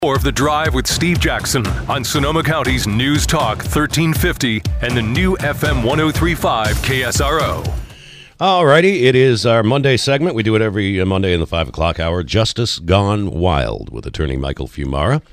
More of The Drive with Steve Jackson on Sonoma County's News Talk 1350 and the new FM 1035 KSRO. All righty, it is our Monday segment. We do it every Monday in the 5 o'clock hour. Justice Gone Wild with attorney Michael Fiumara.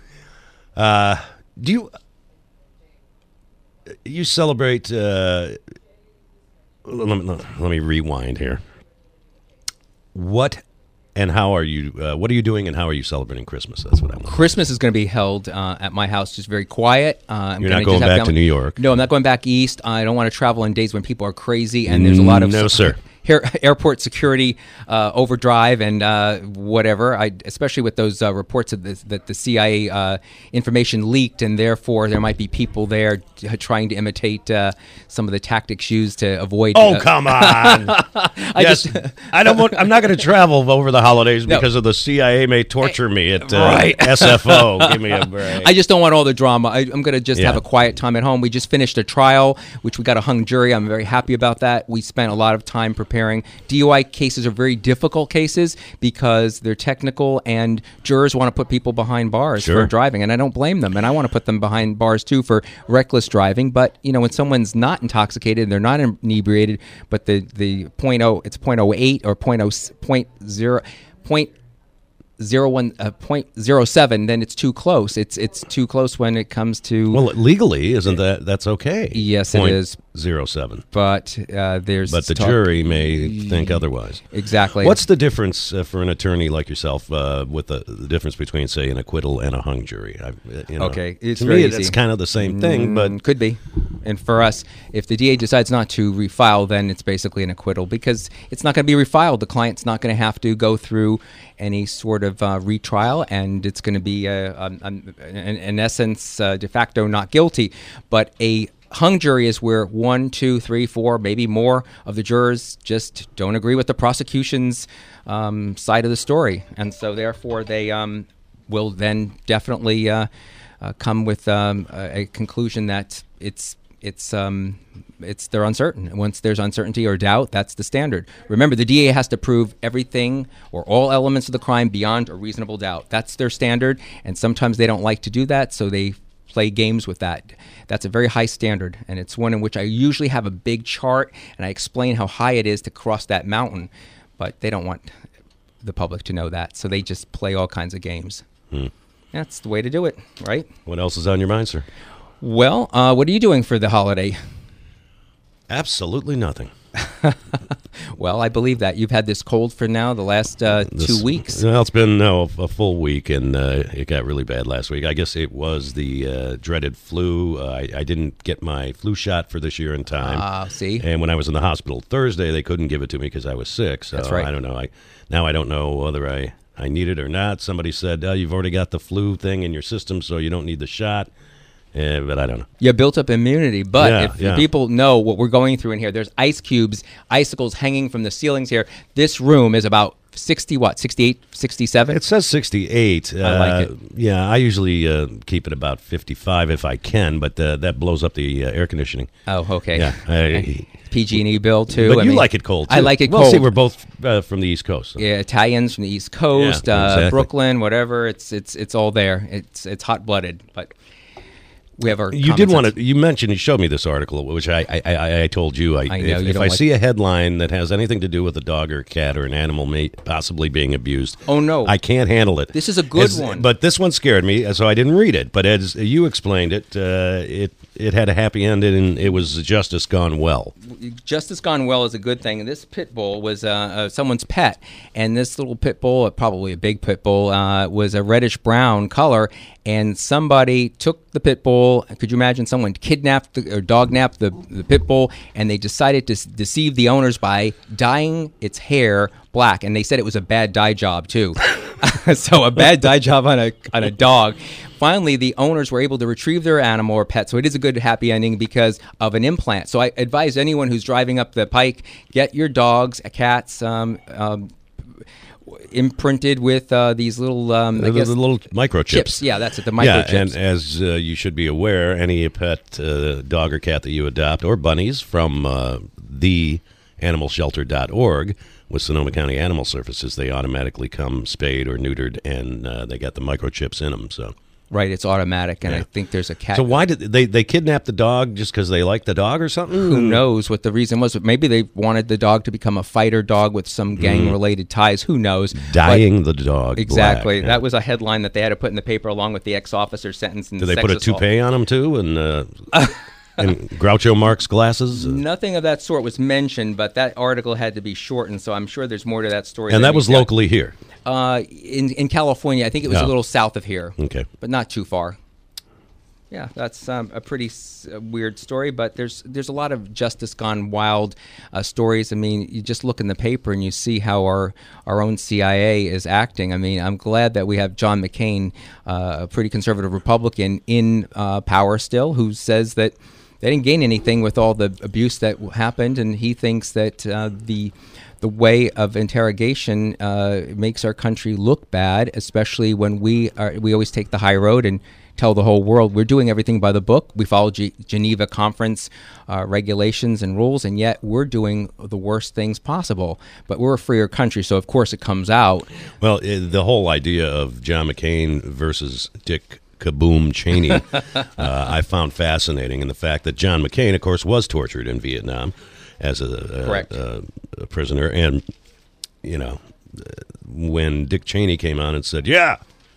Do you celebrate? Let me rewind here. What and how are you? What are you doing, and how are you celebrating Christmas? That's what I want. Christmas is going to be held at my house, just very quiet. You're not going back to New York? No, I'm not going back east. I don't want to travel on days when people are crazy and there's a lot of airport security overdrive and whatever. Especially with those reports that the CIA information leaked, and therefore there might be people there trying to imitate some of the tactics used to avoid. Oh, come on! I'm not going to travel over the holidays because of the CIA may torture me at SFO. Give me a break. I just don't want all the drama. I'm going to just have a quiet time at home. We just finished a trial, which we got a hung jury. I'm very happy about that. We spent a lot of time preparing. DUI cases are very difficult cases because they're technical, and jurors want to put people behind bars for driving, and I don't blame them. And I want to put them behind bars too for reckless driving. But when someone's not intoxicated, they're not inebriated, but the it's 0.08 or 0.07, then it's too close. It's too close when it comes to. Well, legally, isn't that's okay? Yes, it is. 0.07. But But the jury may think otherwise. Exactly. What's the difference for an attorney like yourself with the difference between, say, an acquittal and a hung jury? Okay, it's to very me, easy. it's kind of the same thing, but could be. And for us, if the DA decides not to refile, then it's basically an acquittal because it's not going to be refiled. The client's not going to have to go through any sort of retrial, and it's going to be, in essence, de facto not guilty. But a hung jury is where 1, 2, 3, 4, maybe more of the jurors just don't agree with the prosecution's side of the story, and so therefore they will then definitely come with a conclusion that they're uncertain. And once there's uncertainty or doubt, that's the standard. Remember, the DA has to prove everything or all elements of the crime beyond a reasonable doubt. That's their standard, and sometimes they don't like to do that, so they play games with that. That's a very high standard, and it's one in which I usually have a big chart, and I explain how high it is to cross that mountain, but they don't want the public to know that, so they just play all kinds of games. That's the way to do it, right? What else is on your mind, sir? Well, what are you doing for the holiday? Absolutely nothing. Well, I believe that. You've had this cold for now the last 2 weeks. Well, it's been a full week, and it got really bad last week. I guess it was the dreaded flu. I didn't get my flu shot for this year in time. See? And when I was in the hospital Thursday, they couldn't give it to me because I was sick. So that's right. I don't know. Now I don't know whether I need it or not. Somebody said, you've already got the flu thing in your system, so you don't need the shot. But I don't know. You built up immunity, but if people know what we're going through in here, there's ice cubes, icicles hanging from the ceilings here. This room is about 68, 67? It says 68. I like it. Yeah, I usually keep it about 55 if I can, but that blows up the air conditioning. Oh, okay. Yeah. PG&E bill, too. But you like it cold, too. I like it cold. Well, see, we're both from the East Coast. So. Yeah, Italians from the East Coast, exactly. Brooklyn, whatever. It's all there. It's hot-blooded, but... We have our. You did want to. You mentioned. You showed me this article, which I told you. I know, if I see a headline that has anything to do with a dog or a cat or an animal possibly being abused, oh no, I can't handle it. This is a good one, but this one scared me, so I didn't read it. But as you explained it, it had a happy end, and it was justice gone well. Justice gone well is a good thing. And this pit bull was someone's pet, and this little pit bull, probably a big pit bull, was a reddish brown color. And somebody took the pit bull. Could you imagine someone kidnapped or dog-napped the pit bull, and they decided to deceive the owners by dyeing its hair black. And they said it was a bad dye job, too. So a bad dye job on a dog. Finally, the owners were able to retrieve their animal or pet. So it is a good, happy ending because of an implant. So I advise anyone who's driving up the pike, get your dogs, cats, imprinted with these little little microchips. Chips. Yeah, that's it, the microchips. Yeah, and as you should be aware, any pet dog or cat that you adopt, or bunnies from theanimalshelter.org, with Sonoma County Animal Services, they automatically come spayed or neutered, and they got the microchips in them. So. Right, it's automatic, and I think there's a cat. So why did they kidnap the dog just because they like the dog or something? Who knows what the reason was? But maybe they wanted the dog to become a fighter dog with some gang-related ties. Who knows? Dyeing the dog exactly. black. That was a headline that they had to put in the paper along with the ex-officer sentence. And did they put a toupee on him too, and Groucho Marx glasses? Nothing of that sort was mentioned, but that article had to be shortened, so I'm sure there's more to that story. And that was locally here? In California. I think it was a little south of here. Okay. But not too far. Yeah, that's a pretty weird story, but there's a lot of justice gone wild stories. I mean, you just look in the paper and you see how our own CIA is acting. I mean, I'm glad that we have John McCain, a pretty conservative Republican, in power still, who says that they didn't gain anything with all the abuse that happened, and he thinks that the way of interrogation makes our country look bad, especially when we always take the high road and tell the whole world we're doing everything by the book. We follow Geneva Conference regulations and rules, and yet we're doing the worst things possible. But we're a freer country, so of course it comes out. Well, the whole idea of John McCain versus Dick Kaboom Cheney I found fascinating, and the fact that John McCain, of course, was tortured in Vietnam as a prisoner, and when Dick Cheney came on and said, "Yeah,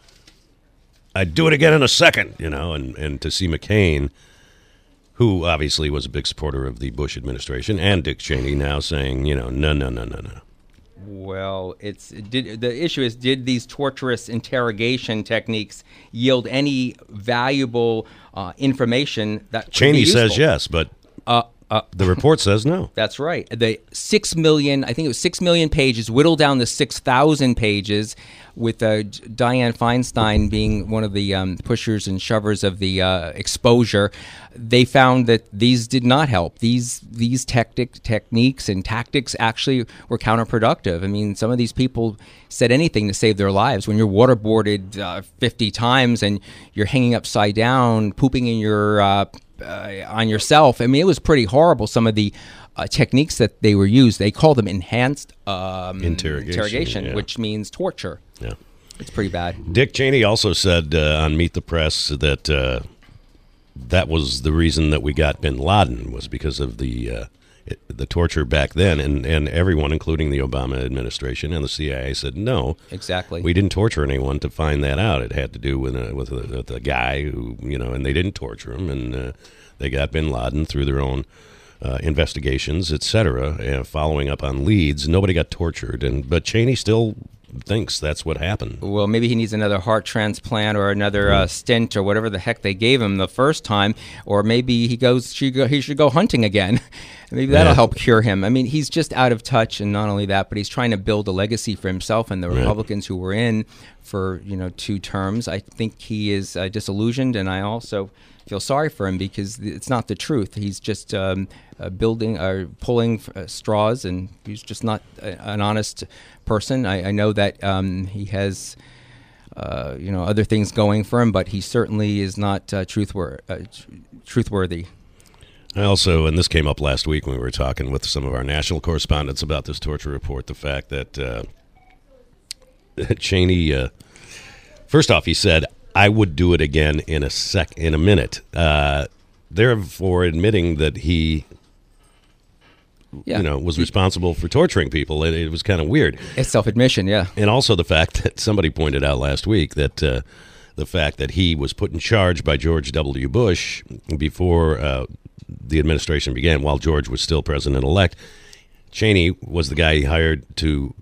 I'd do it again in a second," and to see McCain, who obviously was a big supporter of the Bush administration, and Dick Cheney now saying, no. Well, the issue is, did these torturous interrogation techniques yield any valuable information that Cheney says yes, but the report says no. That's right. The 6 million, I think it was 6 million pages, whittled down to 6,000 pages, with Dianne Feinstein being one of the pushers and shovers of the exposure. They found that these did not help. These techniques and tactics actually were counterproductive. I mean, some of these people said anything to save their lives. When you're waterboarded 50 times and you're hanging upside down, pooping in your on yourself. I mean, it was pretty horrible. Some of the techniques that they were used, they call them enhanced interrogation, which means torture. Yeah, it's pretty bad. Dick Cheney also said on Meet the Press that that was the reason that we got Bin Laden, was because of the torture back then, and everyone, including the Obama administration and the CIA, said no. Exactly. We didn't torture anyone to find that out. It had to do with a guy who, and they didn't torture him, and they got Bin Laden through their own investigations, etc., following up on leads. Nobody got tortured, but Cheney still thinks that's what happened. Well, maybe he needs another heart transplant or another stint or whatever the heck they gave him the first time, or maybe he should go hunting again. Maybe that'll help cure him. I mean, he's just out of touch, and not only that, but he's trying to build a legacy for himself and the Republicans who were in for 2 terms. I think he is disillusioned, and I also feel sorry for him because it's not the truth. He's just pulling straws, and he's just not an honest person. I know that he has other things going for him, but he certainly is not truthworthy. I also, and this came up last week when we were talking with some of our national correspondents about this torture report, the fact that Cheney, first off, he said, "I would do it again in a minute," therefore admitting that he was responsible for torturing people. It was kind of weird. It's self-admission, yeah. And also the fact that somebody pointed out last week that the fact that he was put in charge by George W. Bush before the administration began, while George was still president-elect. Cheney was the guy he hired to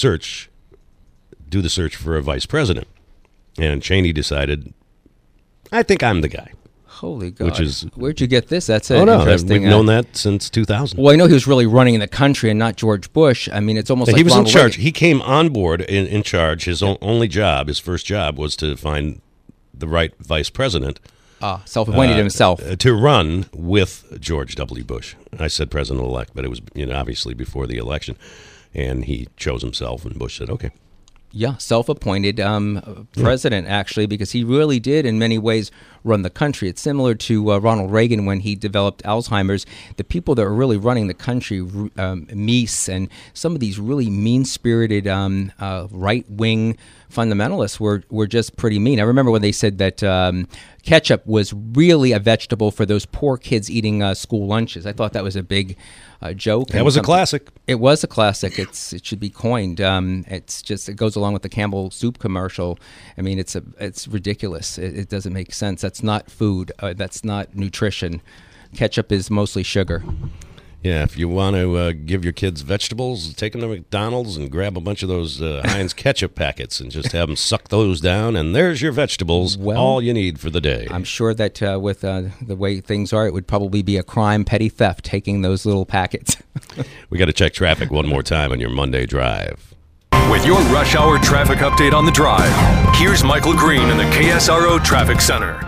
do the search for a vice president. And Cheney decided, I think I'm the guy. Holy God. Where'd you get this? That's We've interesting. known that since 2000. Well, I know he was really running the country and not George Bush. I mean, it's almost like he was Ronald in charge. Reagan. He came on board in charge. His only job, his first job, was to find the right vice president. Self-appointed himself. To run with George W. Bush. I said president-elect, but it was obviously before the election. And he chose himself, and Bush said, okay. Yeah, self-appointed president, actually, because he really did, in many ways, run the country. It's similar to Ronald Reagan when he developed Alzheimer's. The people that are really running the country, Mies and some of these really mean-spirited right-wing fundamentalists were just pretty mean. I remember when they said that ketchup was really a vegetable for those poor kids eating school lunches. I thought that was a big joke. That was a classic. It was a classic. It should be coined. It goes along with the Campbell soup commercial. I mean, it's ridiculous. It doesn't make sense. That's not food. That's not nutrition. Ketchup is mostly sugar. Yeah, if you want to give your kids vegetables, take them to McDonald's and grab a bunch of those Heinz ketchup packets and just have them suck those down, and there's your vegetables, all you need for the day. I'm sure that with the way things are, it would probably be a crime, petty theft, taking those little packets. We got to check traffic one more time on your Monday drive. With your rush hour traffic update on the drive, here's Michael Green in the KSRO Traffic Center.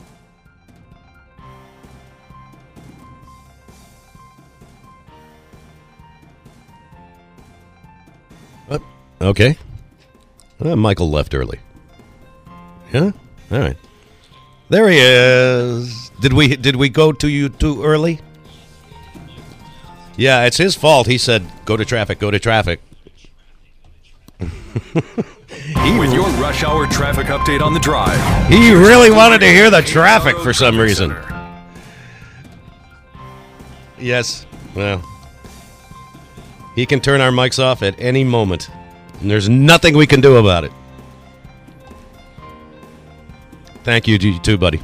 Okay. Michael left early. Yeah? All right. There he is. Did we go to you too early? Yeah, it's his fault. He said, go to traffic, go to traffic. With your rush hour traffic update on the drive. He really wanted to hear the traffic for some reason. Yes. Well, he can turn our mics off at any moment. And there's nothing we can do about it. Thank you, G2, buddy.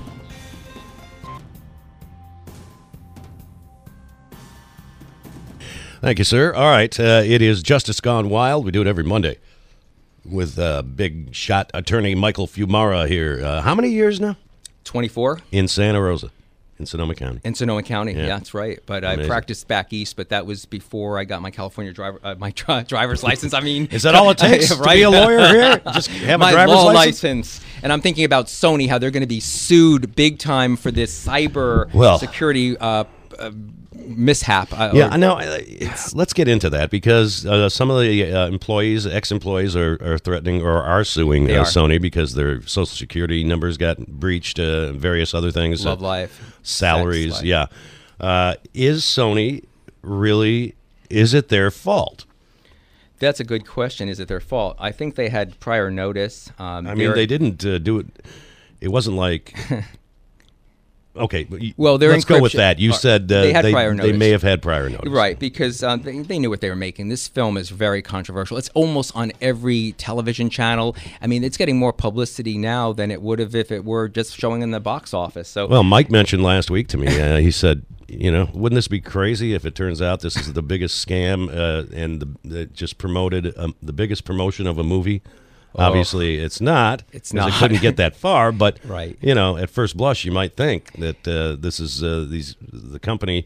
Thank you, sir. All right. It is Justice Gone Wild. We do it every Monday with big shot attorney Michael Fiumara here. How many years now? 24. In Santa Rosa. In Sonoma County. In Sonoma County, yeah, that's right. But Amazing. I practiced back east, but that was before I got my California driver's license. I mean, is that all it takes to be a lawyer here? Just have a driver's license? And I'm thinking about Sony, how they're going to be sued big time for this cyber security mishap. Let's get into that because some of the ex-employees are threatening or are suing Sony because their Social Security numbers got breached, various other things. Love life. Salaries, sex life. Yeah. Is Sony really, is it their fault? That's a good question. Is it their fault? I think they had prior notice. They didn't do it. It wasn't like... Okay, well, let's go with that. You said they had prior notice. They may have had prior notice. Right, because they knew what they were making. This film is very controversial. It's almost on every television channel. I mean, it's getting more publicity now than it would have if it were just showing in the box office. So, well, Mike mentioned last week to me, he said, wouldn't this be crazy if it turns out this is the biggest scam and just promoted the biggest promotion of a movie? Obviously, it's not. It's not. It couldn't get that far, but right. At first blush, you might think that this is the company.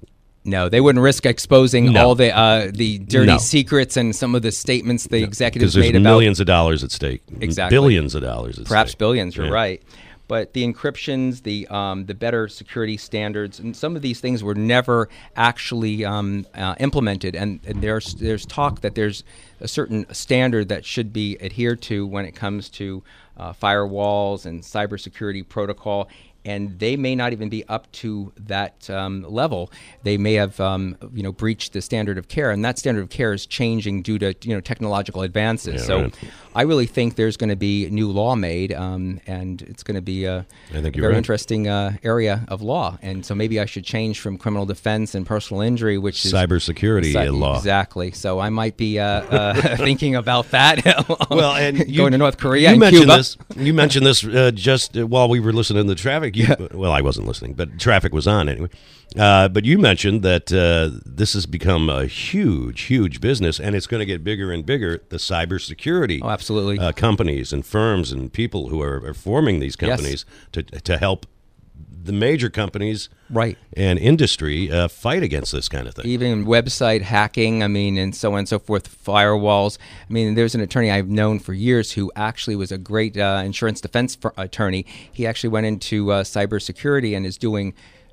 No, they wouldn't risk exposing all the dirty secrets and some of the statements the executives made about. Because there's millions of dollars at stake. Exactly. Billions of dollars at stake. Perhaps billions. You're right. But the encryptions, the better security standards, and some of these things were never actually implemented. And there's talk that there's a certain standard that should be adhered to when it comes to firewalls and cybersecurity protocol. And they may not even be up to that level. They may have, breached the standard of care, and that standard of care is changing due to technological advances. I really think there's going to be new law made, and it's going to be a very interesting area of law. And so maybe I should change from criminal defense and personal injury, which is cybersecurity law. Exactly. So I might be thinking about that. Well, and going to North Korea and Cuba. You mentioned this just while we were listening to the traffic. Well, I wasn't listening, but traffic was on anyway. But you mentioned that this has become a huge, huge business, and it's going to get bigger and bigger, the cybersecurity absolutely. Companies and firms and people who are forming these companies to help the major companies and industry fight against this kind of thing. Even website hacking, and so on and so forth, firewalls. There's an attorney I've known for years who actually was a great insurance defense attorney. He actually went into cybersecurity and is doing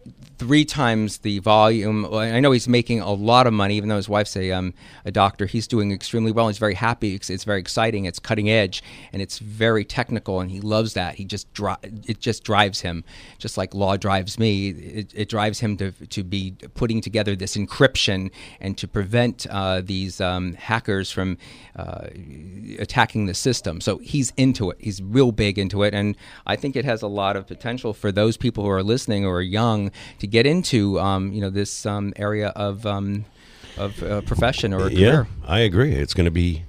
3 times the volume. I know he's making a lot of money, even though his wife's a doctor. He's doing extremely well. He's very happy. It's very exciting. It's cutting edge, and it's very technical, and he loves that. It just drives him, just like law drives me. It drives him to be putting together this encryption and to prevent these hackers from attacking the system. So he's into it. He's real big into it, and I think it has a lot of potential for those people who are listening or are young to get into this area of profession or a career. Yeah, I agree. It's going to be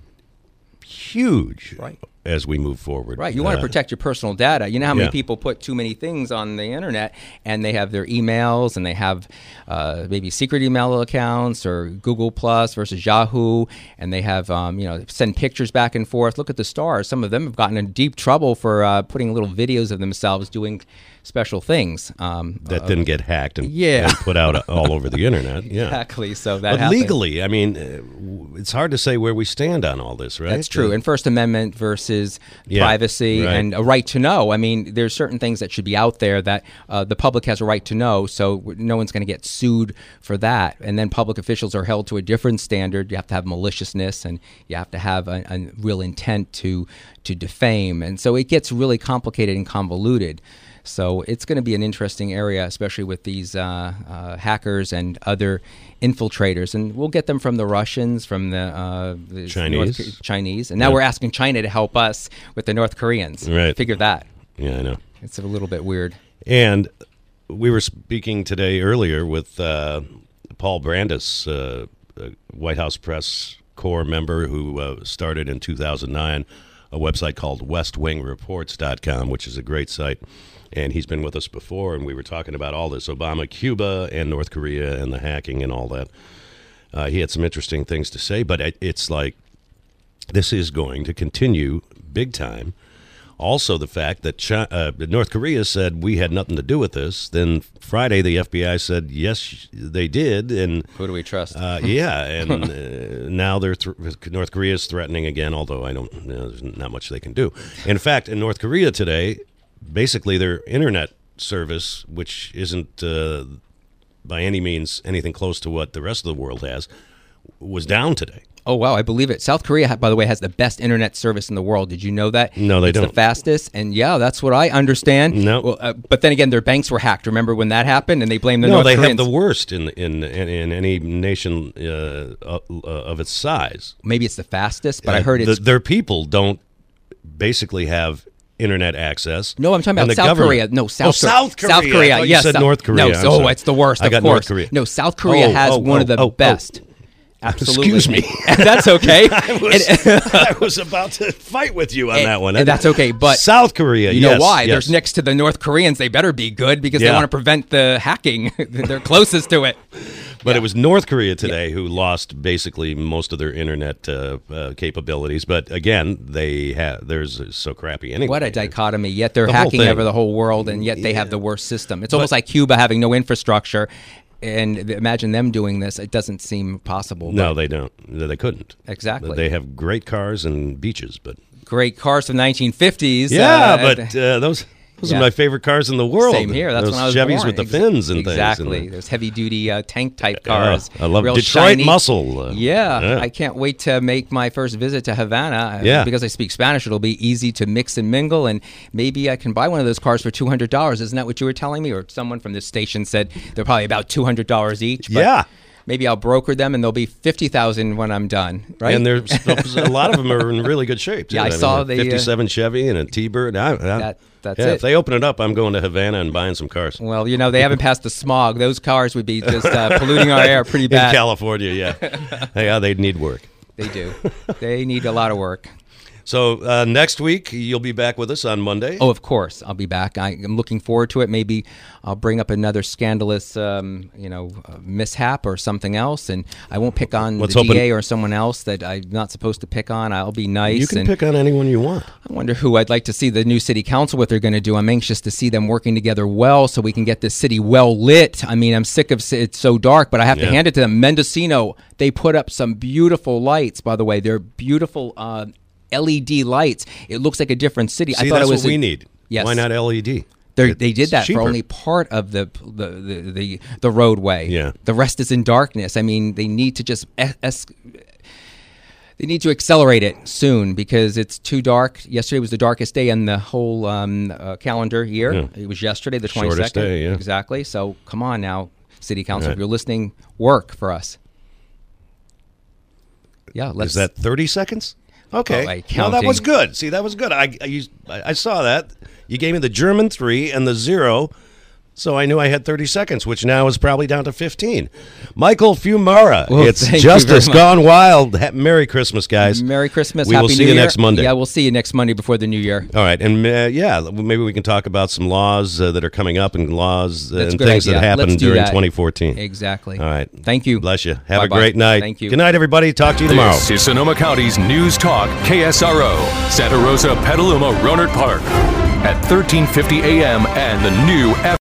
huge, right, as we move forward. Right. You want to protect your personal data. You know how many Yeah. people put too many things on the internet, and they have their emails, and they have maybe secret email accounts or Google Plus versus Yahoo, and they have send pictures back and forth. Look at the stars. Some of them have gotten in deep trouble for putting little videos of themselves doing special things that didn't get hacked and put out all over the internet. Yeah, exactly. So that but happened. legally, I mean, it's hard to say where we stand on all this, right? That's true. And First Amendment versus privacy right. and a right to know. I mean, there's certain things that should be out there that the public has a right to know, so no one's going to get sued for that. And then public officials are held to a different standard. You have to have maliciousness, and you have to have a real intent to defame. And so it gets really complicated and convoluted. So it's going to be an interesting area, especially with these hackers and other infiltrators. And we'll get them from the Russians, from the Chinese. And now we're asking China to help us with the North Koreans. Right. Figure that. Yeah, I know. It's a little bit weird. And we were speaking today earlier with Paul Brandis, a White House Press Corps member who started in 2009 a website called westwingreports.com, which is a great site. And he's been with us before, and we were talking about all this Obama, Cuba, and North Korea, and the hacking and all that. He had some interesting things to say, but it's like this is going to continue big time. Also, the fact that North Korea said we had nothing to do with this. Then Friday, the FBI said, yes, they did. And who do we trust? Yeah, and now North Korea is threatening again, although there's not much they can do. In fact, in North Korea today, basically their internet service, which isn't by any means anything close to what the rest of the world has, was down today. Oh, wow, I believe it. South Korea, by the way, has the best internet service in the world. Did you know that? No, they don't. It's the fastest, and yeah, that's what I understand. No. Well, but then again, their banks were hacked. Remember when that happened, and they blamed the North Koreans? No, they have the worst in any nation of its size. Maybe it's the fastest, but I heard it's... Their people don't basically have internet access. No, I'm talking about South Korea. No, South Korea. South Korea. I thought you said North Korea. No, it's the worst, I got of course. North Korea. No, South Korea has one of the best. Absolutely. Excuse me. That's okay. I was about to fight with you on that one. And that's okay, but South Korea, you know why? They're next to the North Koreans. They better be good because they want to prevent the hacking. They're closest to it. But it was North Korea today who lost basically most of their internet capabilities. But again, there's so crappy anyway. What a dichotomy. Yet they're hacking over the whole world, and yet they have the worst system. It's almost like Cuba having no infrastructure. And imagine them doing this. It doesn't seem possible. No, they don't. They couldn't. Exactly. They have great cars and beaches, but great cars from the 1950s. Yeah, but those are my favorite cars in the world. Same here. That's those when I was Chevys born. with the fins and things. Exactly. Those heavy-duty tank-type cars. I love real Detroit shiny. muscle. I can't wait to make my first visit to Havana. Because I speak Spanish, it'll be easy to mix and mingle, and maybe I can buy one of those cars for $200. Isn't that what you were telling me? Or someone from this station said they're probably about $200 each. But maybe I'll broker them, and they'll be $50,000 when I'm done. Right? And there's a lot of them are in really good shape. Too. Yeah, I saw the 57 Chevy and a T-Bird. That's it. If they open it up, I'm going to Havana and buying some cars. Well, they haven't passed the smog. Those cars would be just polluting our air pretty bad. In California, yeah. They'd need work. They do. They need a lot of work. So next week, you'll be back with us on Monday? Oh, of course. I'll be back. I'm looking forward to it. Maybe I'll bring up another scandalous, mishap or something else, and I won't pick on the DA or someone else that I'm not supposed to pick on. I'll be nice. You can pick on anyone you want. I wonder who I'd like to see the new city council, what they're going to do. I'm anxious to see them working together well so we can get this city well lit. I mean, I'm sick of it's so dark, but I have to hand it to them. Mendocino, they put up some beautiful lights, by the way. They're beautiful LED lights. It looks like a different city. See, I thought that's it was what we need. Yes. Why not LED? They did that cheaper. for only part of the roadway. Yeah. The rest is in darkness. I mean, they need to just they need to accelerate it soon because it's too dark. Yesterday was the darkest day in the whole calendar year. Yeah. It was yesterday, the 22nd. Shortest day, yeah. Exactly. So come on now, City Council, Right. if you're listening, work for us. Yeah, let's. Is that 30 seconds? Okay. Oh, Well, that counting. was good. See, that was good. I saw that. You gave me the German 3 and the 0, so I knew I had 30 seconds, which now is probably down to 15. Michael Fiumara, Well, it's thank you Justice very much. Gone Wild. Merry Christmas, guys. Merry Christmas. We Happy will see New you Year. next Monday. Yeah, we'll see you next Monday before the New Year. All right, and maybe we can talk about some laws that are coming up and laws That's a and good things idea. that happened Let's do during that. 2014. Exactly. All right. Thank you. Bless you. Have Bye-bye. a great night. Thank you. Good night, everybody. Talk to you tomorrow. This is Sonoma County's News Talk KSRO, Santa Rosa, Petaluma, Rohnert Park at 1350 a.m. and the new